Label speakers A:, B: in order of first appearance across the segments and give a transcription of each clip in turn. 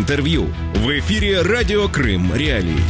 A: Інтерв'ю в ефірі Радіо Крим Реалії.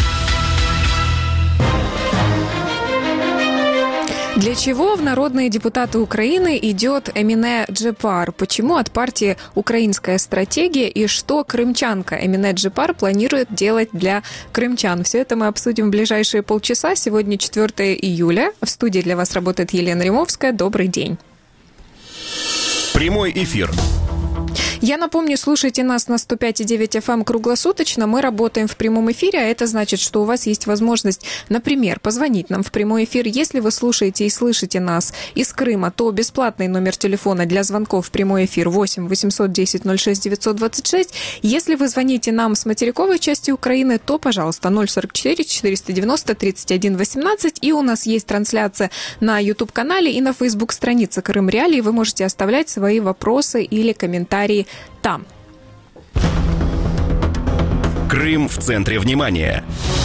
B: Для чего в народные депутаты Украины идет Эмине Джипар? Почему от партии «Украинская стратегия» и что крымчанка Эмине Джипар планирует делать для крымчан? Все это мы обсудим в ближайшие полчаса. Сегодня 4 июля. В студии для вас работает Елена Римовская. Добрый день.
A: Прямой эфир.
B: Я напомню, слушайте нас на 105,9 FM круглосуточно. Мы работаем в прямом эфире, а это значит, что у вас есть возможность, например, позвонить нам в прямой эфир. Если вы слушаете и слышите нас из Крыма, то бесплатный номер телефона для звонков в прямой эфир 8 810 06 926. Если вы звоните нам с материковой части Украины, то, пожалуйста, 044 490 31 18. И у нас есть трансляция на YouTube-канале и на Facebook-странице Крым Реалии. Вы можете оставлять свои вопросы или комментарии там.
A: Крым в центре внимания.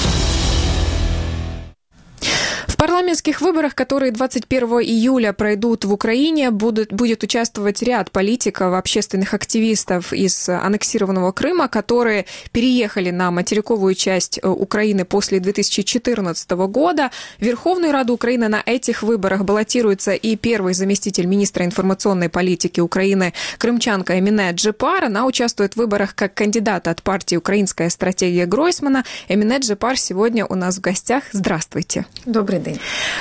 B: В парламентских выборах, которые 21 июля пройдут в Украине, будет участвовать ряд политиков, общественных активистов из аннексированного Крыма, которые переехали на материковую часть Украины после 2014 года. В Верховную Раду Украины на этих выборах баллотируется и первый заместитель министра информационной политики Украины крымчанка Эмине Джипар. Она участвует в выборах как кандидат от партии «Украинская стратегия» Гройсмана. Эмине Джипар сегодня у нас в гостях. Здравствуйте.
C: Добрый день.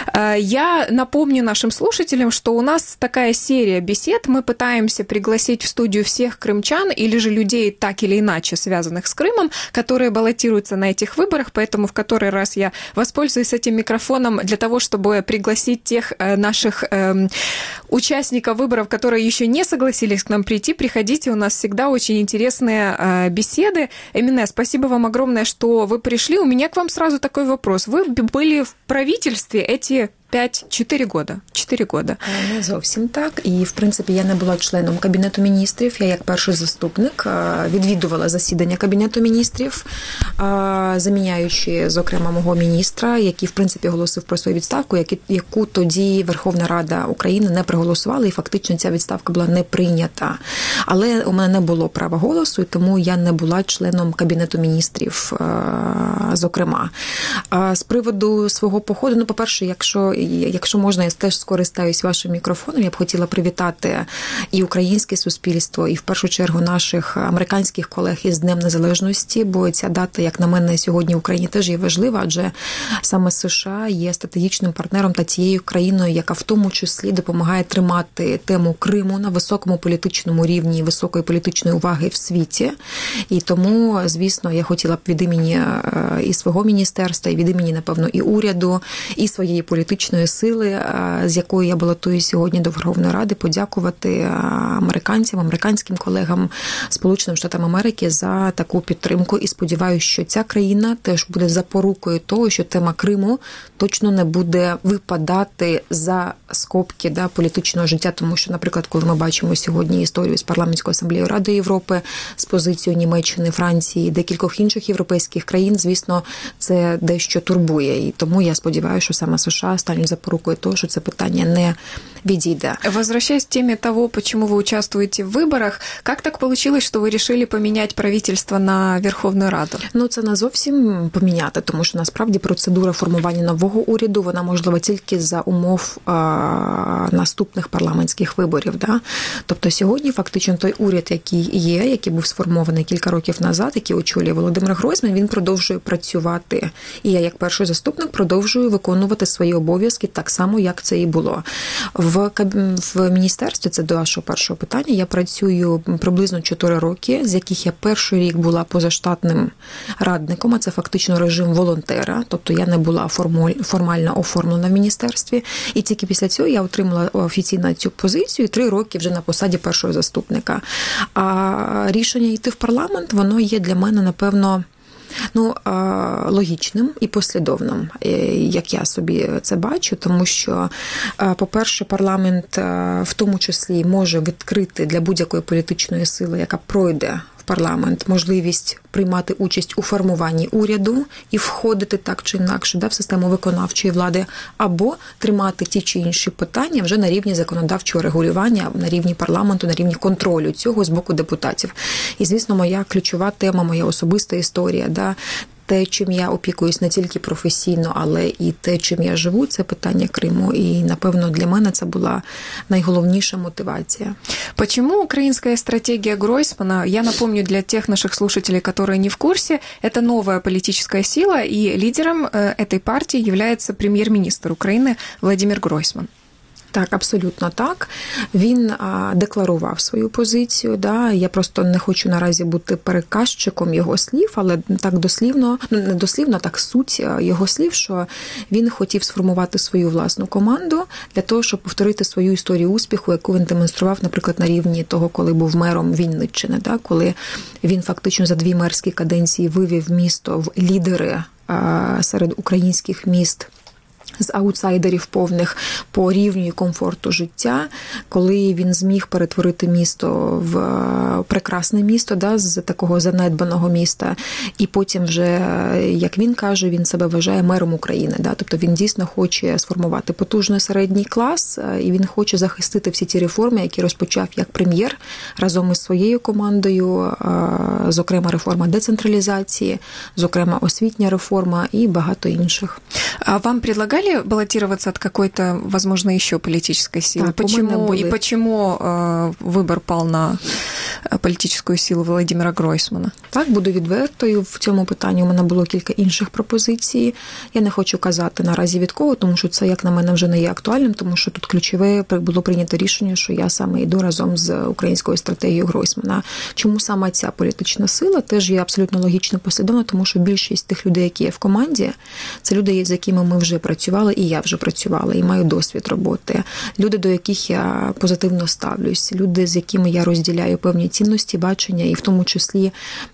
B: Я напомню нашим слушателям, что у нас такая серия бесед. Мы пытаемся пригласить в студию всех крымчан или же людей, так или иначе связанных с Крымом, которые баллотируются на этих выборах. Поэтому в который раз я воспользуюсь этим микрофоном для того, чтобы пригласить тех наших участников выборов, которые еще не согласились к нам прийти. Приходите, у нас всегда очень интересные беседы. Эмине, спасибо вам огромное, что вы пришли. У меня к вам сразу такой вопрос. Вы были в правительстве эти 4 года. 4 года.
C: Не зовсім так. І, в принципі, я не була членом Кабінету міністрів. Я, як перший заступник, відвідувала засідання Кабінету міністрів, заміняючи, зокрема, мого міністра, який, в принципі, оголосив про свою відставку, яку тоді Верховна Рада України не проголосувала, і фактично ця відставка була не прийнята. Але у мене не було права голосу, і тому я не була членом Кабінету міністрів, зокрема. З приводу свого походу, ну, по-перше, якщо можна, я теж скористаюсь вашим мікрофоном. Я б хотіла привітати і українське суспільство, і в першу чергу наших американських колег із Днем Незалежності, бо ця дата, як на мене, сьогодні в Україні теж є важлива, адже саме США є стратегічним партнером та тією країною, яка в тому числі допомагає тримати тему Криму на високому політичному рівні, високої політичної уваги в світі. І тому, звісно, я хотіла б від імені і свого міністерства, і від імені, напевно, і уряду, і своєї політичної сили, з якою я балотую сьогодні до Верховної Ради, подякувати американцям, американським колегам, Сполученим Штатам Америки за таку підтримку. І сподіваюся, що ця країна теж буде запорукою того, що тема Криму точно не буде випадати за скобки політичного життя. Тому що, наприклад, коли ми бачимо сьогодні історію з Парламентською асамблеєю Ради Європи, з позицією Німеччини, Франції, декількох інших європейських країн, звісно, це дещо турбує. І тому я сподіваюся, що саме США стануть запорукою того, що це питання не відійде.
B: Возвращаясь к теме того, почему вы участвуете в выборах, как так получилось, что вы решили поменять правительство на Верховну Раду?
C: Ну, це не зовсім поміняти, тому що насправді процедура формування нового уряду, вона можлива тільки за умов наступних парламентських виборів. Да? Тобто сьогодні фактично той уряд, який є, який був сформований кілька років назад, який очолює Володимир Гройсман, він продовжує працювати. І я, як перший заступник, продовжую виконувати свої обов'язки так само, як це і було. В міністерстві, це до вашого першого питання, я працюю приблизно 4 роки, з яких я перший рік була позаштатним радником, а це фактично режим волонтера, тобто я не була формально оформлена в міністерстві, і тільки після цього я отримала офіційно цю позицію, і 3 роки вже на посаді першого заступника. А рішення йти в парламент, воно є для мене, напевно, логічним і послідовним, як я собі це бачу, тому що, по-перше, парламент в тому числі може відкрити для будь-якої політичної сили, яка пройде в парламент, можливість приймати участь у формуванні уряду і входити так чи інакше в систему виконавчої влади, або тримати ті чи інші питання вже на рівні законодавчого регулювання, на рівні парламенту, на рівні контролю цього з боку депутатів. І, звісно, моя ключова тема, моя особиста історія, те, чим я опікуюсь не тільки професійно, але і те, чим я живу, це питання Криму. І, напевно, для мене це була найголовніша мотивація.
B: Почему украинская стратегия Гройсмана, я напомню для тех наших слушателей, которые не в курсе, это новая политическая сила, и лидером этой партии является премьер-министр Украины Владимир Гройсман.
C: Так, абсолютно так. Він декларував свою позицію. Я просто не хочу наразі бути переказчиком його слів, але так дослівно, не дослівно, так суть його слів, що він хотів сформувати свою власну команду для того, щоб повторити свою історію успіху, яку він демонстрував, наприклад, на рівні того, коли був мером Вінниччини, коли він фактично за 2 мерські каденції вивів місто в лідери серед українських міст з аутсайдерів повних по рівню і комфорту життя, коли він зміг перетворити місто в прекрасне місто, з такого занедбаного міста, і потім вже, як він каже, він себе вважає мером України. Тобто він дійсно хоче сформувати потужний середній клас, і він хоче захистити всі ті реформи, які розпочав як прем'єр разом із своєю командою, зокрема реформа децентралізації, зокрема освітня реформа і багато інших.
B: А вам предлагали баллотироваться от какой-то, возможно, еще политической силы?
C: Так,
B: почему выбор пал на політичну силу Володимира Гройсмана?
C: Так, буду відвертою. В цьому питанні у мене було кілька інших пропозицій. Я не хочу казати наразі від кого, тому що це, як на мене, вже не є актуальним, тому що тут ключове було прийнято рішення, що я саме йду разом з українською стратегією Гройсмана. Чому саме ця політична сила? Теж є абсолютно логічно послідовно, тому що більшість тих людей, які є в команді, це люди, з якими ми вже працювали, і я вже працювала, і маю досвід роботи. Люди, до яких я позитивно ставлюсь, люди, з якими я розділяю певні цінності, бачення, і в тому числі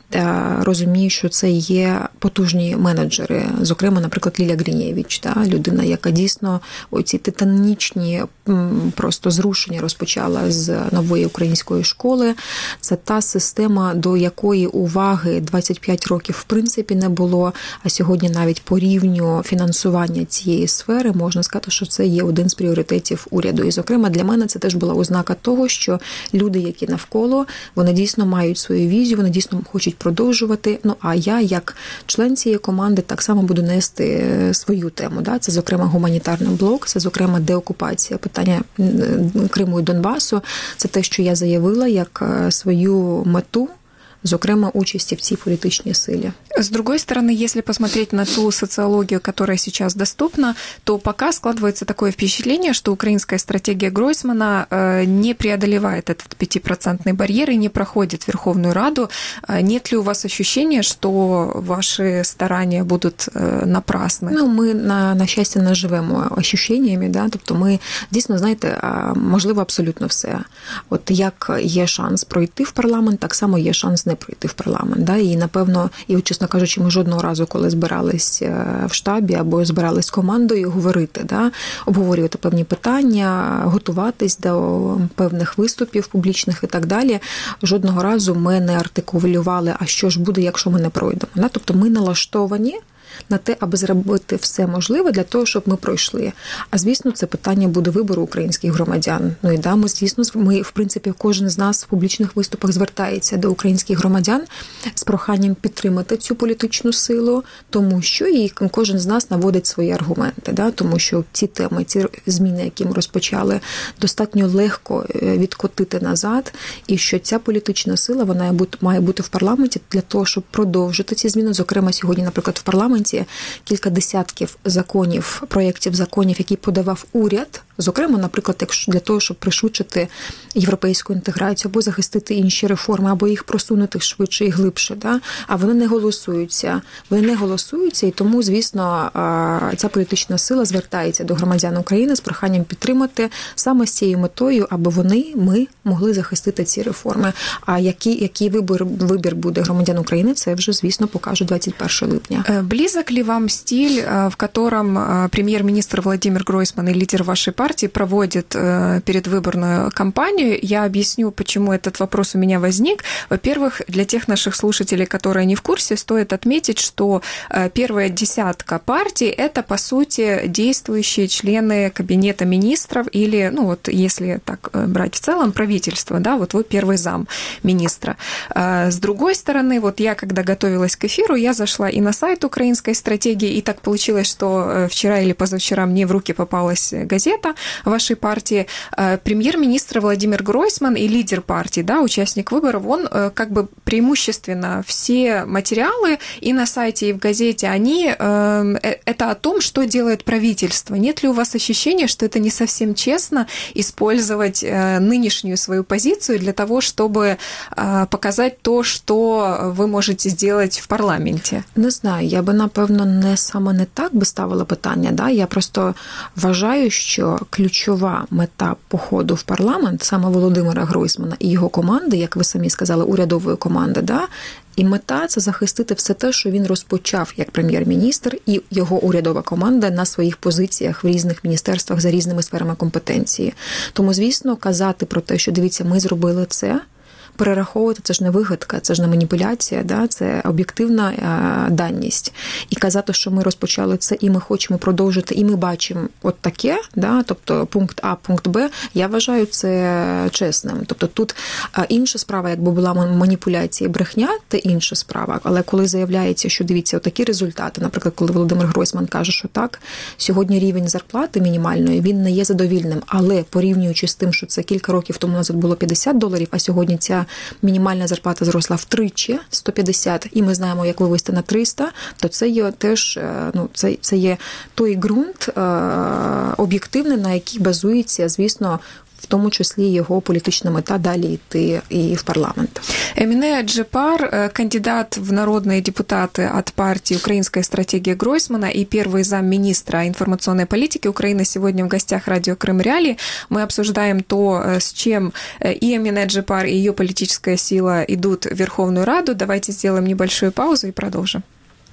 C: розумію, що це є потужні менеджери. Зокрема, наприклад, Лілія Гринєвич, людина, яка дійсно оці титанічні просто зрушення розпочала з нової української школи. Це та система, до якої уваги 25 років в принципі не було, а сьогодні навіть по рівню фінансування цієї сфери можна сказати, що це є один з пріоритетів уряду. І, зокрема, для мене це теж була ознака того, що люди, які навколо, вони дійсно мають свою візію, вони дійсно хочуть продовжувати. А я, як член цієї команди, так само буду нести свою тему. Це, зокрема, гуманітарний блок, це, зокрема, деокупація, питання Криму і Донбасу. Це те, що я заявила як свою мету, зокрема, участи в цій політичній силі.
B: С другой стороны, если посмотреть на ту социологию, которая сейчас доступна, то пока складывается такое впечатление, что украинская стратегия Гройсмана не преодолевает этот 5% барьер и не проходит в Верховную Раду. Нет ли у вас ощущения, что ваши старания будут напрасны?
C: Ми, на щастя, не живемо ощущеннями, тобто ми дійсно, знаєте, можливо абсолютно все. От як є шанс пройти в парламент, так само є шанс не пройти в парламент. І, напевно, чесно кажучи, ми жодного разу, коли збирались в штабі або збирались з командою говорити, обговорювати певні питання, готуватись до певних виступів публічних і так далі, жодного разу ми не артикулювали, а що ж буде, якщо ми не пройдемо. Тут ми налаштовані на те, аби зробити все можливе для того, щоб ми пройшли. А, звісно, це питання буде вибору українських громадян. Ми, в принципі, кожен з нас в публічних виступах звертається до українських громадян з проханням підтримати цю політичну силу, тому що і кожен з нас наводить свої аргументи, тому що ці теми, ці зміни, які ми розпочали, достатньо легко відкотити назад, і що ця політична сила, вона має бути в парламенті для того, щоб продовжити ці зміни. Зокрема, сьогодні, наприклад, в парламенті кілька десятків законів, проєктів законів, які подавав уряд, зокрема, наприклад, якщо для того, щоб пришвидшити європейську інтеграцію, або захистити інші реформи, або їх просунути швидше і глибше, а вони не голосуються. І тому, звісно, ця політична сила звертається до громадян України з проханням підтримати саме з цією метою, аби ми могли захистити ці реформи. А який вибір буде громадян України, це вже, звісно, покаже 21 липня.
B: Близок ли вам стиль, в котором премьер-министр Владимир Гройсман и лидер вашей партии партии проводит предвыборную кампанию. Я объясню, почему этот вопрос у меня возник. Во-первых, для тех наших слушателей, которые не в курсе, стоит отметить, что первая десятка партий – это, по сути, действующие члены кабинета министров или, ну вот, если так брать в целом, правительство, да, вот вы первый зам министра. С другой стороны, вот я, когда готовилась к эфиру, я зашла и на сайт украинской стратегии, и так получилось, что вчера или позавчера мне в руки попалась газета вашей партии. Премьер-министр Владимир Гройсман и лидер партии, да, участник выборов, он как бы преимущественно все материалы и на сайте, и в газете, они это о том, что делает правительство. Нет ли у вас ощущения, что это не совсем честно использовать нынешнюю свою позицию для того, чтобы показать то, что ви можете зробити в парламенті?
C: Не знаю, я би, напевно, не так би ставила питання. Да? Я просто вважаю, що ключова мета походу в парламент саме Володимира Гройсмана і його команди, як ви самі сказали, урядової команди, да? І мета – це захистити все те, що він розпочав як прем'єр-міністр і його урядова команда на своїх позиціях в різних міністерствах за різними сферами компетенції. Тому, звісно, казати про те, що, дивіться, ми зробили це, перераховувати, це ж не вигадка, це ж не маніпуляція, да? Це об'єктивна даність. І казати, що ми розпочали це, і ми хочемо продовжити, і ми бачимо от таке, да? Тобто пункт А, пункт Б, я вважаю це чесним. Тобто тут інша справа, якби була маніпуляція і брехня, це інша справа. Але коли заявляється, що, дивіться, отакі результати, наприклад, коли Володимир Гройсман каже, що так, сьогодні рівень зарплати мінімальної, він не є задовільним, але порівнюючи з тим, що це кілька років тому назад було $50, а сьогодні ця мінімальна зарплата зросла втричі, 150, і ми знаємо, як вивести на 300, то це є теж, ну, це є той ґрунт об'єктивний, на який базується, звісно, в тому числі його політична мета далі йти і в парламент.
B: Эмине Джипар, кандидат в народные депутаты от партии «Украинская стратегия» Гройсмана и первый замминистра информационной политики Украины сегодня в гостях радио «Крым Реалии». Мы обсуждаем то, с чем и Эмине Джипар, и ее политическая сила идут в Верховную Раду. Давайте сделаем небольшую паузу и продолжим.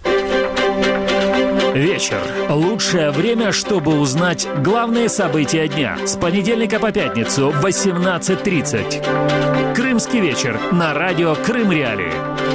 D: Вечер. Лучшее время, чтобы узнать главные события дня. С понедельника по пятницу в 18:30. Крымский вечер на радио «Крым Реалии».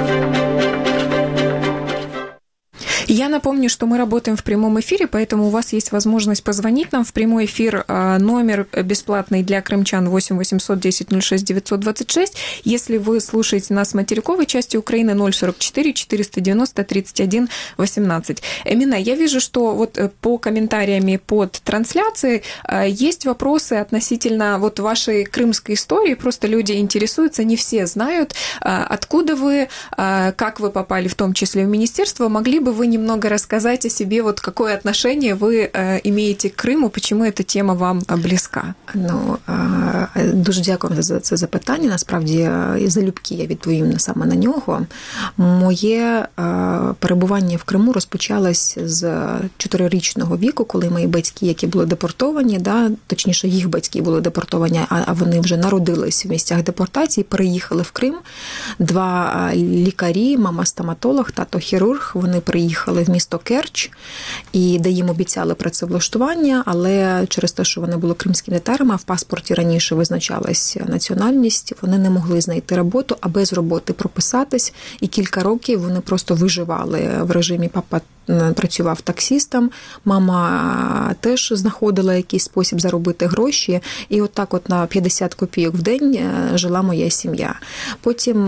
B: Я напомню, что мы работаем в прямом эфире, поэтому у вас есть возможность позвонить нам в прямой эфир. Номер бесплатный для крымчан 8 800 10 06 926. Если вы слушаете нас в материковой части Украины, 044 490 31 18. Эмина, я вижу, что вот по комментариям под трансляцией есть вопросы относительно вот вашей крымской истории. Просто люди интересуются, не все знают, откуда вы, как вы попали в том числе в министерство. Могли бы вы немного рассказать о себе, вот какое отношение вы имеете к Криму, почему эта тема вам близька?
C: Ну, дуже дякую за це запитання. Насправді, залюбки я відповім саме на нього. Моє перебування в Криму розпочалось з 4-річного віку, коли мої батьки, які були депортовані, да, точніше, їх батьки були депортовані, а вони вже народились в місцях депортації, переїхали в Крим. 2 лікарі, мама стоматолог, тато хірург, вони приїхали в місто Керч, і де їм обіцяли працевлаштування, але через те, що вони були кримськими татарами, а в паспорті раніше визначалась національність, вони не могли знайти роботу, а без роботи прописатись, і кілька років вони просто виживали в режимі. Папа працював таксістом, мама теж знаходила якийсь спосіб заробити гроші, і отак от на 50 копійок в день жила моя сім'я. Потім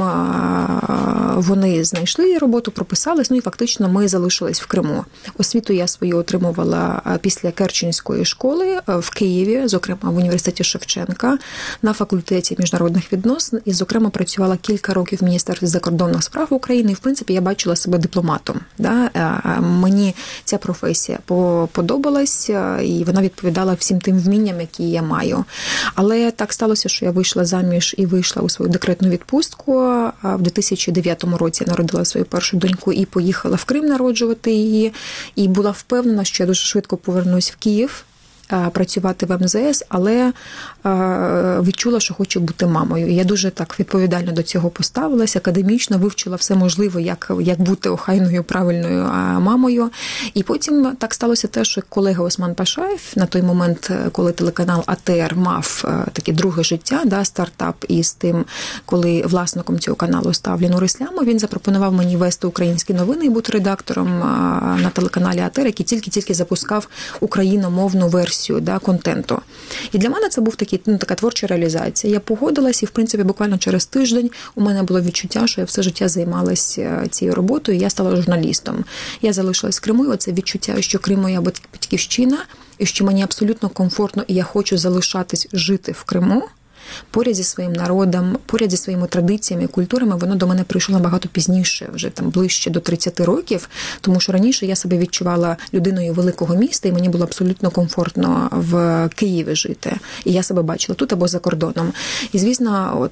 C: вони знайшли роботу, прописались, ну і фактично ми залишились в Криму. Освіту я свою отримувала після Керченської школи в Києві, зокрема в університеті Шевченка, на факультеті міжнародних відносин, і, зокрема, працювала кілька років в Міністерстві закордонних справ України, і, в принципі, я бачила себе дипломатом. Да? Мені ця професія подобалась, і вона відповідала всім тим вмінням, які я маю. Але так сталося, що я вийшла заміж і вийшла у свою декретну відпустку. В 2009 році я народила свою першу доньку і поїхала в Крим народжувати її. І була впевнена, що я дуже швидко повернусь в Київ. працювати в МЗС, але відчула, що хочу бути мамою. І я дуже так відповідально до цього поставилася, академічно вивчила все можливе, як бути охайною, правильною мамою. І потім так сталося те, що колега Осман Пашаєв, на той момент, коли телеканал АТР мав таке друге життя, стартап, із тим, коли власником цього каналу став Лінур Іслямов, він запропонував мені вести українські новини і бути редактором на телеканалі АТР, який тільки-тільки запускав україномовну версію контенту. І для мене це був така творча реалізація. Я погодилась, і, в принципі, буквально через тиждень у мене було відчуття, що я все життя займалася цією роботою, і я стала журналістом. Я залишилась в Криму, і оце відчуття, що Крим моя батьківщина, і що мені абсолютно комфортно, і я хочу залишатись жити в Криму, поряд зі своїм народом, поряд зі своїми традиціями і культурами, воно до мене прийшло набагато пізніше, вже там ближче до 30 років, тому що раніше я себе відчувала людиною великого міста, і мені було абсолютно комфортно в Києві жити. І я себе бачила тут або за кордоном. І, звісно,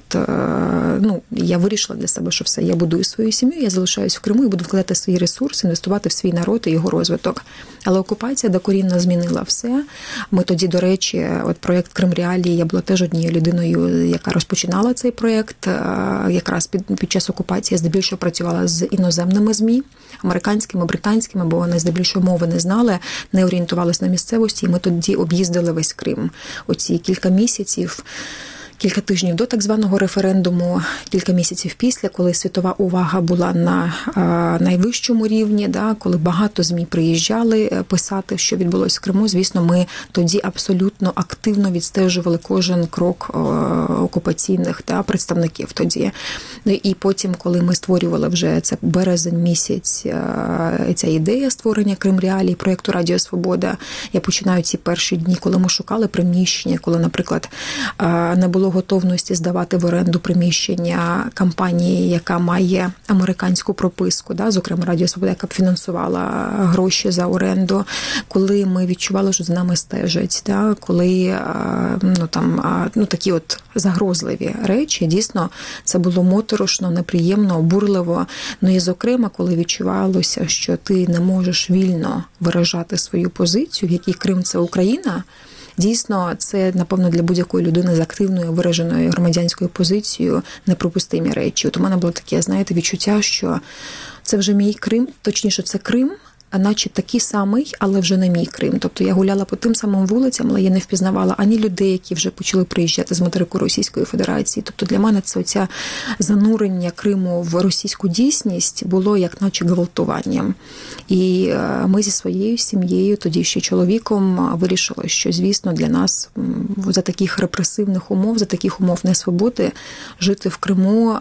C: я вирішила для себе, що все, я будую свою сім'ю, я залишаюсь в Криму і буду вкладати свій ресурс, інвестувати в свій народ і його розвиток. Але окупація докорінно змінила все. Ми тоді, до речі, проєкт Крим Реалії, я була теж однією людиною, яка розпочинала цей проєкт. Якраз під час окупації я здебільшого працювала з іноземними ЗМІ, американськими, британськими, бо вони здебільшого мови не знали, не орієнтувалися на місцевості, і ми тоді об'їздили весь Крим. Оці кілька тижнів до так званого референдуму, кілька місяців після, коли світова увага була на найвищому рівні, коли багато ЗМІ приїжджали писати, що відбулося в Криму. Звісно, ми тоді абсолютно активно відстежували кожен крок окупаційних представників тоді. І потім, коли ми створювали вже це березень місяць, ця ідея створення Крим Реалії, проєкту Радіо Свобода, я починаю ці перші дні, коли ми шукали приміщення, коли, наприклад, не було готовності здавати в оренду приміщення компанії, яка має американську прописку, зокрема Радіо Свобода, яка б фінансувала гроші за оренду, коли ми відчували, що за нами стежать, коли такі от загрозливі речі, дійсно, це було моторошно, неприємно, обурливо. І, зокрема, коли відчувалося, що ти не можеш вільно виражати свою позицію, в якій Крим – це Україна, дійсно, це, напевно, для будь-якої людини з активною вираженою громадянською позицією неприпустимі речі. От у мене було таке, відчуття, що це вже мій Крим, точніше, це Крим, а наче такий самий, але вже не мій Крим. Тобто я гуляла по тим самим вулицям, але я не впізнавала ані людей, які вже почали приїжджати з материку Російської Федерації. Тобто для мене це оця занурення Криму в російську дійсність було як наче гвалтуванням. І ми зі своєю сім'єю, тоді ще чоловіком, вирішили, що, звісно, для нас за таких репресивних умов, за таких умов несвободи жити в Криму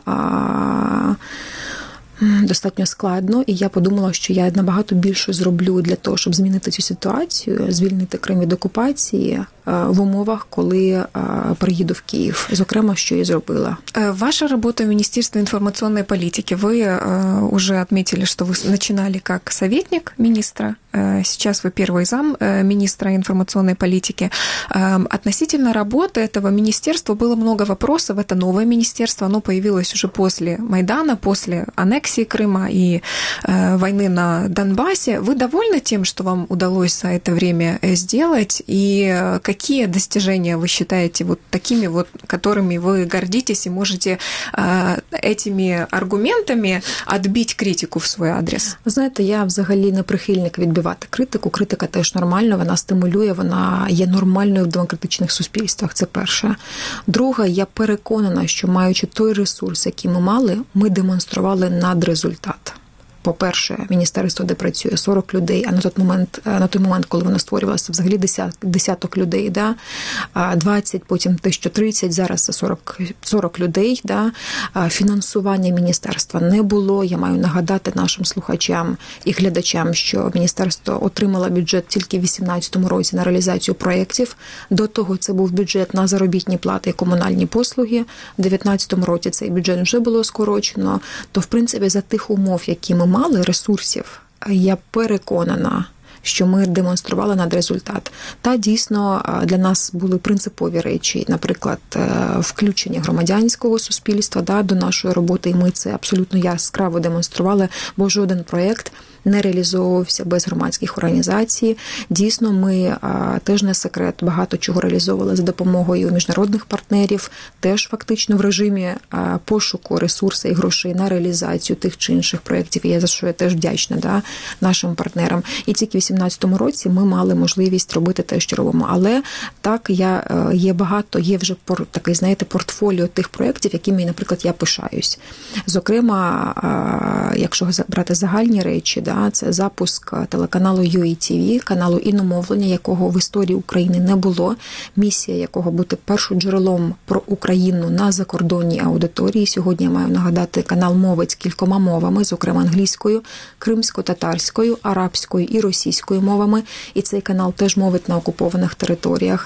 C: достатньо складно, і я подумала, що я набагато більше зроблю для того, щоб змінити цю ситуацію, звільнити Крим від окупації в умовах, коли приїду в Київ. Зокрема, що я зробила.
B: Ваша работа в Министерстве информационной политики. Вы уже отметили, что вы начинали как советник министра, сейчас вы первый зам министра информационной политики. Относительно работы этого министерства было много вопросов. Это новое министерство, оно появилось уже после Майдана, после аннексии Крыма и войны на Донбассе. Вы довольны тем, что вам удалось за это время сделать? И какие достижения вы считаете вот такими вот, которыми вы гордитесь и можете этими аргументами отбить критику в свой адрес?
C: Ви знаєте, я взагалі не прихильник відбивати критику. Критика теж нормальна, вона стимулює, вона є нормальною в демократичних суспільствах, це перше. Друге, я переконана, що маючи той ресурс, який ми мали, ми демонстрували надрезультат. По-перше, міністерство, де працює 40 людей, а на той момент, коли воно створювалося, взагалі десяток людей, 20, потім 1030, зараз це 40 людей. Фінансування міністерства не було. Я маю нагадати нашим слухачам і глядачам, що міністерство отримало бюджет тільки в 2018 році на реалізацію проєктів. До того це був бюджет на заробітні плати і комунальні послуги. В 2019 році цей бюджет вже було скорочено. То, в принципі, за тих умов, які ми мали, ресурсів, я переконана, що ми демонстрували надрезультат. Та дійсно для нас були принципові речі, наприклад, включення громадянського суспільства до нашої роботи, і ми це абсолютно яскраво демонстрували, бо жоден проєкт не реалізовувався без громадських організацій. Дійсно, ми теж не секрет, багато чого реалізовували за допомогою міжнародних партнерів, теж фактично в режимі пошуку ресурсів і грошей на реалізацію тих чи інших проєктів, і за що я теж вдячна нашим партнерам. І тільки в 2018 році ми мали можливість робити те, що робимо. Але так, є вже такий, знаєте, портфоліо тих проєктів, якими, наприклад, я пишаюсь. Зокрема, якщо брати загальні речі, це запуск телеканалу UATV, каналу іномовлення, якого в історії України не було, місія якого бути першоджерелом про Україну на закордонній аудиторії. Сьогодні я маю нагадати, канал мовить кількома мовами, зокрема англійською, кримсько-татарською, арабською і російською мовами. І цей канал теж мовить на окупованих територіях.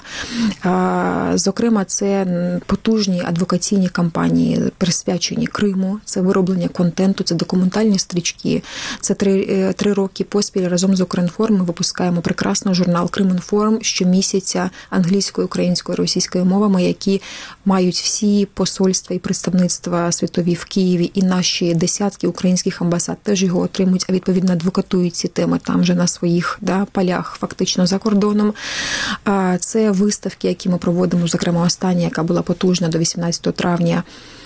C: Зокрема, це потужні адвокаційні кампанії, присвячені Криму, це вироблення контенту, це документальні стрічки. Це 3 роки поспіль разом з Укрінформ ми випускаємо прекрасний журнал «Кримінформ» щомісяця англійською, українською, російською мовами, які мають всі посольства і представництва світові в Києві, і наші десятки українських амбасад теж його отримують, а відповідно адвокатують ці теми там же на своїх полях, фактично за кордоном. Це виставки, які ми проводимо, зокрема остання, яка була потужна до 18 травня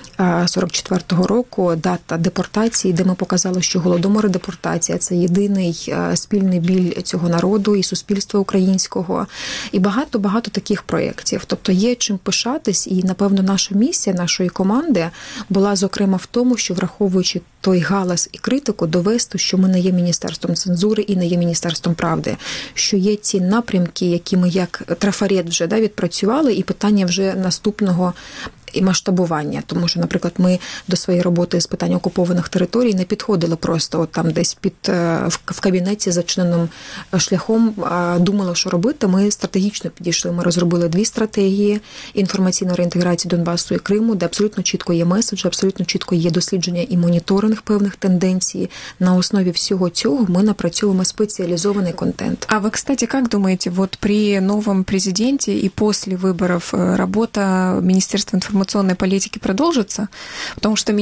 C: 44-го року, дата депортації, де ми показали, що Голодомор і депортація – це єдиний спільний біль цього народу і суспільства українського. І багато-багато таких проєктів. Тобто є чим пишатись, і, напевно, наша місія нашої команди була, зокрема, в тому, що, враховуючи той галас і критику, довести, що ми не є Міністерством цензури і не є Міністерством правди, що є ці напрямки, які ми як трафарет вже відпрацювали, і питання вже наступного і масштабування. Тому що, наприклад, ми до своєї роботи з питань окупованих територій не підходили просто там десь в кабінеті зачиненим шляхом, думали, що робити. Ми стратегічно підійшли. Ми розробили 2 стратегії інформаційної реінтеграції Донбасу і Криму, де абсолютно чітко є меседж, абсолютно чітко є дослідження і моніторинг певних тенденцій. На основі всього цього ми напрацьовуємо спеціалізований контент.
B: А вы, кстати, как думаете, вот при новом президенте и после выборов работа Министерства информационной политики продолжится? Потому что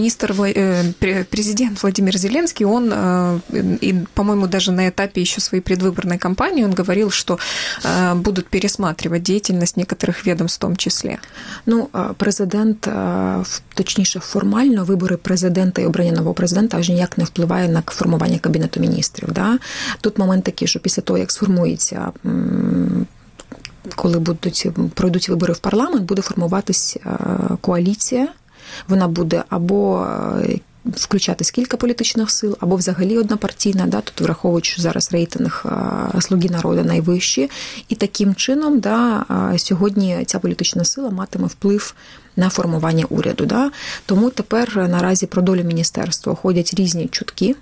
B: президент Владимир Зеленский, он, и, по-моему, даже на этапе еще своей предвыборной кампании, он говорил, что будут пересматривать деятельность некоторых ведомств в том числе.
C: Президент, точніше, формально вибори президента і обрання нового президента аж ніяк не впливає на формування Кабінету міністрів. Да? Тут момент такий, що після того, як сформується, коли пройдуть вибори в парламент, буде формуватись коаліція. Вона буде або включатись кілька політичних сил, або взагалі однопартійна, тут враховуючи, що зараз рейтинг «Слуги народу» найвищі. І таким чином сьогодні ця політична сила матиме вплив на формування уряду. Тому тепер наразі про долю міністерства ходять різні чутки.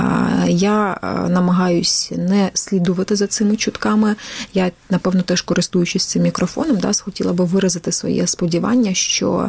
C: Я намагаюсь не слідувати за цими чутками. Я, напевно, теж користуючись цим мікрофоном, хотіла би виразити своє сподівання, що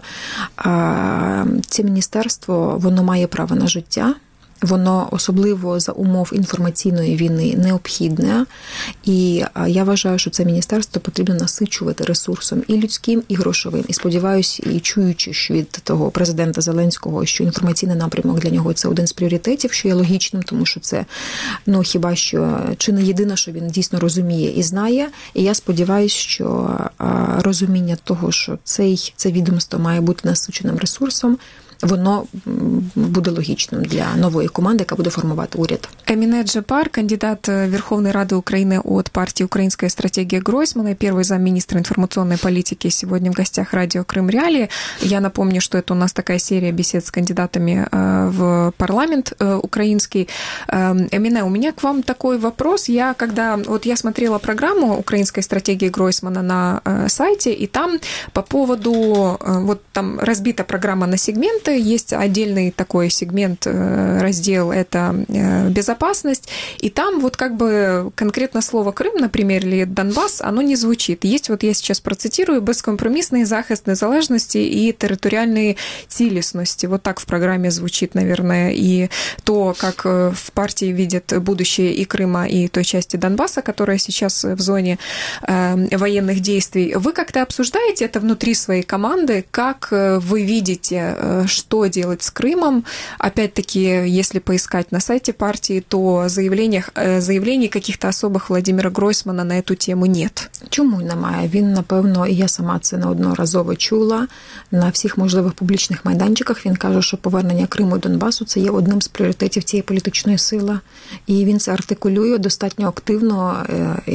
C: це міністерство, воно має право на життя. Воно особливо за умов інформаційної війни необхідне. І я вважаю, що це міністерство потрібно насичувати ресурсом і людським, і грошовим. І сподіваюся, і чуючи, що від того президента Зеленського, що інформаційний напрямок для нього – це один з пріоритетів, що є логічним, тому що це, хіба що, чи не єдине, що він дійсно розуміє і знає. І я сподіваюся, що розуміння того, що це відомство має бути насиченим ресурсом, воно буде логічним для нової команди, яка буде формувати уряд.
B: Эмине Джабар, кандидат Верховной Рады Украины от партии «Украинская стратегия» Гройсмана, первый замминистра информационной политики, сегодня в гостях радио «Крым Реалии». Я напомню, что это у нас такая серия бесед с кандидатами в парламент украинский. Эмине, у меня к вам такой вопрос. Я смотрела программу «Украинской стратегии» Гройсмана на сайте, и там по поводу, там разбита программа на сегменты, есть отдельный такой сегмент, раздел, это безопасность, и там конкретно слово Крым, например, или Донбасс, оно не звучит. Есть, я сейчас процитирую, безкомпромиссный захист незалежности и территориальной целостности. Вот так в программе звучит, наверное, и то, как в партии видят будущее и Крыма, и той части Донбасса, которая сейчас в зоне военных действий. Вы как-то обсуждаете это внутри своей команды? Как вы видите, что делать с Крымом. Опять-таки, если поискать на сайте партии, то заявлений каких-то особых Владимира Гройсмана на эту тему нет.
C: Чому немає? Він, напевно, і я сама це неодноразово чула, на всіх можливих публічних майданчиках він каже, що повернення Криму і Донбасу – це є одним з пріоритетів цієї політичної сили. І він це артикулює достатньо активно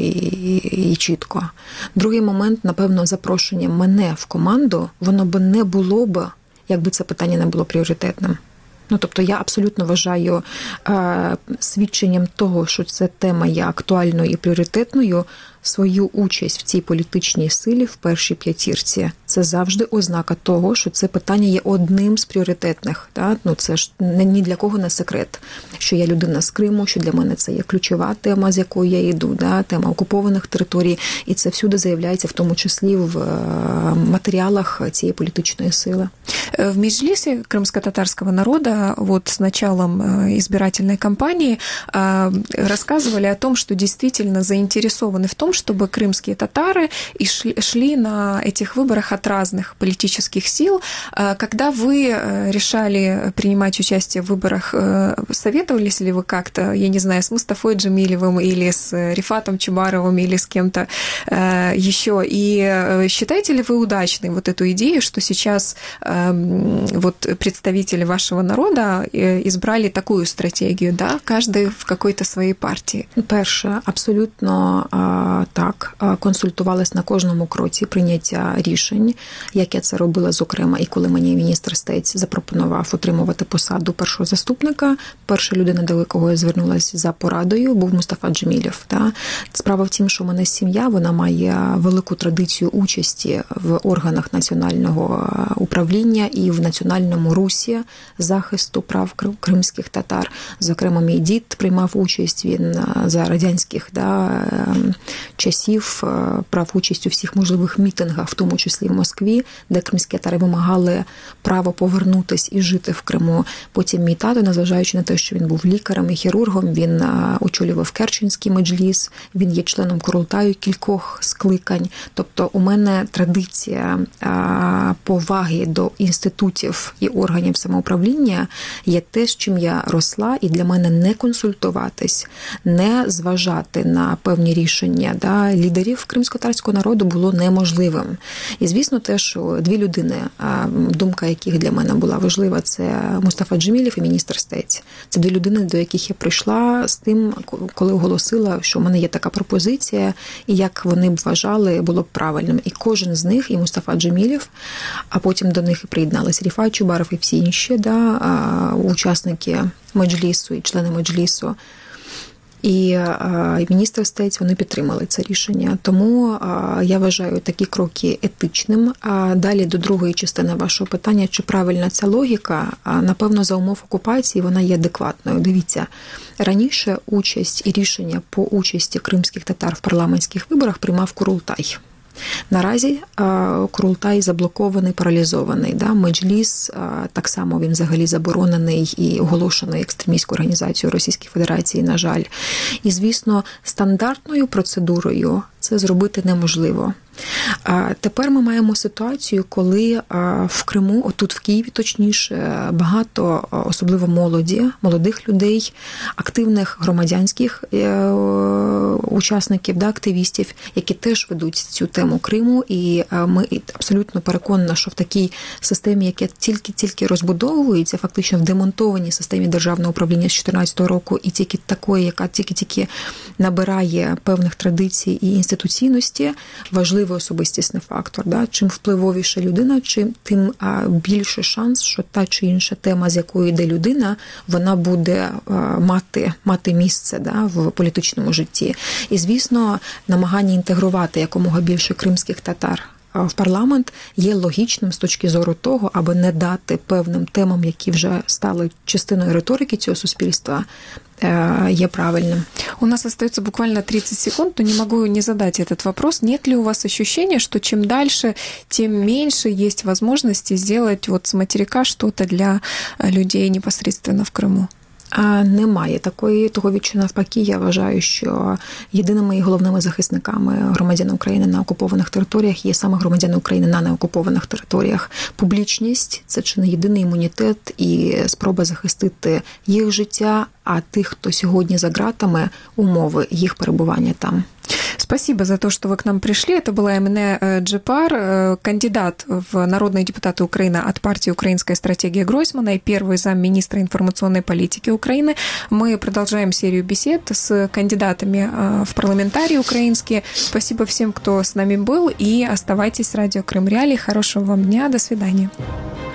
C: і чітко. Другий момент, напевно, запрошення мене в команду, воно б не було б, якби це питання не було пріоритетним. Тобто я абсолютно вважаю свідченням того, що ця тема є актуальною і пріоритетною, свою участь в цій політичній силі в першій п'ятірці. Це завжди ознака того, що це питання є одним з пріоритетних. Так? Це ж ні для кого не секрет, що я людина з Криму, що для мене це є ключова тема, з якою я йду, да? Тема окупованих територій, і це всюди заявляється, в тому числі в матеріалах цієї політичної сили.
B: В Меджлисе крымско-татарского народа вот с началом избирательной кампании рассказывали о том, что действительно заинтересованы в том, чтобы крымские татары шли на этих выборах от разных политических сил. Когда вы решали принимать участие в выборах, советовались ли вы как-то, я не знаю, с Мустафой Джемилевым или с Рифатом Чубаровым или с кем-то еще? И считаете ли вы удачной вот эту идею, что сейчас вот представители вашего народа избрали такую стратегию, да, каждый в какой-то своей партии?
C: Перше, абсолютно так, консультувалась на кожному кроці прийняття рішень, як я це робила, зокрема, і коли мені міністр Стець запропонував отримувати посаду першого заступника, перша людина, до якого я звернулася за порадою, був Мустафа Джемілєв. Да? Справа в тім, що в мене сім'я, вона має велику традицію участі в органах національного управління і в національному русі захисту прав кримських татар. Зокрема, мій дід приймав участь, він за радянських часів брав участь у всіх можливих мітингах, в тому числі в Москві, де кримські татари вимагали право повернутися і жити в Криму. Потім мій тато, незважаючи на те, що він був лікарем і хірургом, він очолював Керченський меджліс, він є членом Курултаю кількох скликань. Тобто у мене традиція поваги до інститутів і органів самоуправління є те, з чим я росла, і для мене не консультуватись, не зважати на певні рішення лідерів кримсько-татарського народу було неможливим. І, звісно, те, що дві людини, думка яких для мене була важлива, це Мустафа Джемілєв і міністр Стець. Це дві людини, до яких я прийшла з тим, коли оголосила, що в мене є така пропозиція, і як вони б вважали, було б правильним. І кожен з них, і Мустафа Джемілєв, а потім до них і приєдналися Рифат Чубаров і всі інші учасники меджлісу і члени меджлісу, і міністр Стець, вони підтримали це рішення. Тому я вважаю такі кроки етичним. Далі до другої частини вашого питання, чи правильна ця логіка, напевно, за умов окупації вона є адекватною. Дивіться, раніше участь і рішення по участі кримських татар в парламентських виборах приймав Курултай. Наразі Курултай заблокований, паралізований. Меджліс, так само він взагалі заборонений і оголошений екстремістською організацією Російської Федерації, на жаль. І, звісно, стандартною процедурою це зробити неможливо. Тепер ми маємо ситуацію, коли в Криму, отут в Києві точніше, багато, особливо молодих людей, активних громадянських учасників, активістів, які теж ведуть цю тему Криму, і ми абсолютно переконані, що в такій системі, яка тільки розбудовується, фактично в демонтованій системі державного управління з 2014 року, і тільки такої, яка тільки набирає певних традицій і інституційності, важливий особистісний фактор. Чим впливовіша людина, тим більше шанс, що та чи інша тема, з якої йде людина, вона буде мати місце в політичному житті. І, звісно, намагання інтегрувати якомога більше кримських татар в парламент є логічним з точки зору того, аби не дати певним темам, які вже стали частиною риторики цього суспільства, є правильным.
B: У нас остается буквально 30 секунд, но не могу не задать этот вопрос. Нет ли у вас ощущения, что чем дальше, тем меньше есть возможности сделать вот с материка что-то для людей непосредственно в Крыму?
C: Немає того відчуття. Навпаки, я вважаю, що єдиними і головними захисниками громадян України на окупованих територіях є саме громадяни України на неокупованих територіях. Публічність – це чи не єдиний імунітет і спроба захистити їх життя, а тих, хто сьогодні за ґратами, умови їх перебування там.
B: Спасибо за то, что вы к нам пришли. Это была Эмине Джипар, кандидат в народные депутаты Украины от партии «Украинская стратегия» Гройсмана и первый замминистра информационной политики Украины. Мы продолжаем серию бесед с кандидатами в парламентарии украинские. Спасибо всем, кто с нами был, и оставайтесь с радио Крым Реалии. Хорошего вам дня, до свидания.